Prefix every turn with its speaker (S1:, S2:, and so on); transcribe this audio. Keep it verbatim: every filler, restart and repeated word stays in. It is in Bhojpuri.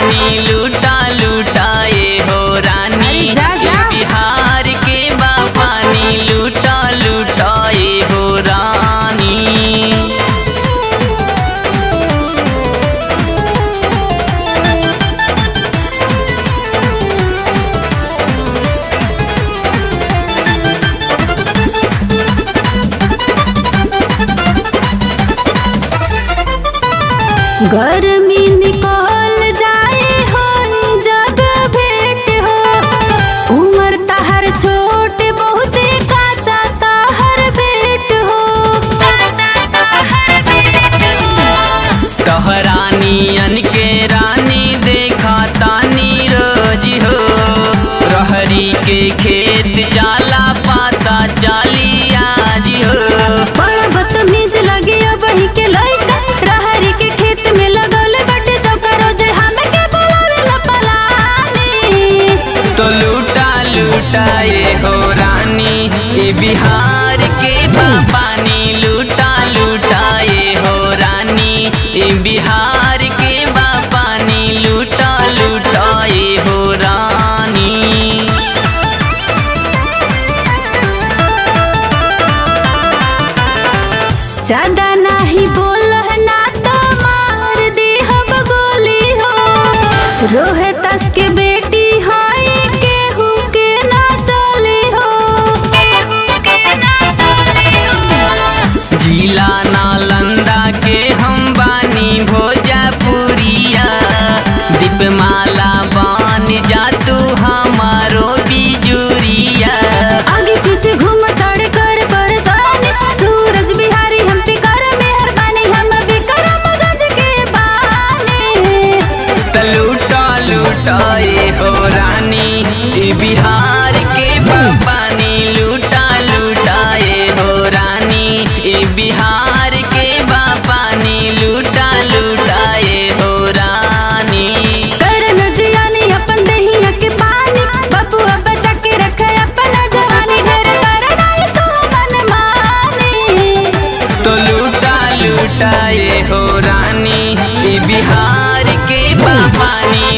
S1: पानी लूटा लूटा ये हो रानी,
S2: जा, जा।
S1: बिहार के बा पानी लूटा लूटा ये हो रानी।
S2: गर्मी निकल जाए हो जब भेंट हो, उम्र तहर छोट बहुत काचा तहर भेंट हो।
S1: कहरानियन के रानी देखा तानी रोज हो, रहरी के खेत जाला पाता चाली आज हो।
S2: बड़ा बदतमीज लगे वही के लइका, रहरी के खेत में लगल बटे चौका रोजे हमें के बोलावेला पलानी।
S1: तो लूटा लूटा ये हो रानी, ये बिहार के बा पानी लूटा लूटा ये हो रानी, ये बिहार के बा पानी लूटा लूटा ये हो रानी।
S2: ज्यादा नहीं बोल ना तो मार दी हम गोली हो, रोहतास के बेटी हाय केहू के ना चली हो।
S1: जिला नालंदा के हम बानी भोजपुरिया, दीपमाला बान जा तू हमारो बिजुरिया।
S2: आगे पीछे घूम तड़ कर परेशानी, सूरज बिहारी हम पे कर मेहरबानी, हम भी करम गज के बानी।
S1: त लूटा लूटा ये हो रानी, ये बिहार के बा पानी लूटा लूटा ये हो रानी, ये बिहार के बा पानी लूटा लूटा ये हो रानी।
S2: करन जियानी अपन दहिया के पानी, बबुआ बचा के रखे अपन जवानी, ढेर करना ही तू मन मानी।
S1: तो लूटा लूटा ये हो रानी, ये बिहार के बा पानी